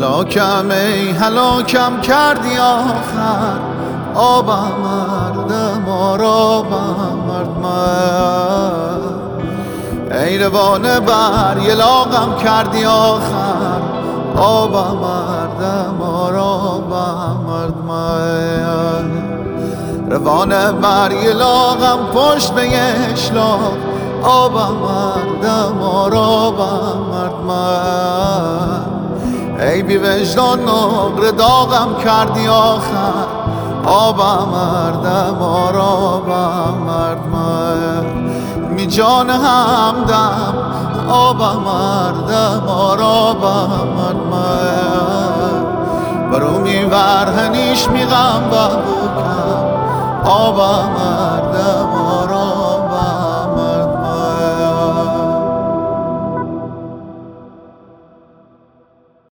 هلاکم ای هلاکم کردی آخر آبم مردم آرابم مرد ای روانه بر یه لاغم کردی آخر آبم مردم آرابم مرد روانه بر یه لاغم پشت به یه اشلاق آبم مردم آرابم مرد ای بی وجدان نقر داغم کردی آخر آبم مردم آرابم مرد می جان همدم آبم مردم آرابم مرد برو میور هنیش میغم و بکم آبم مردم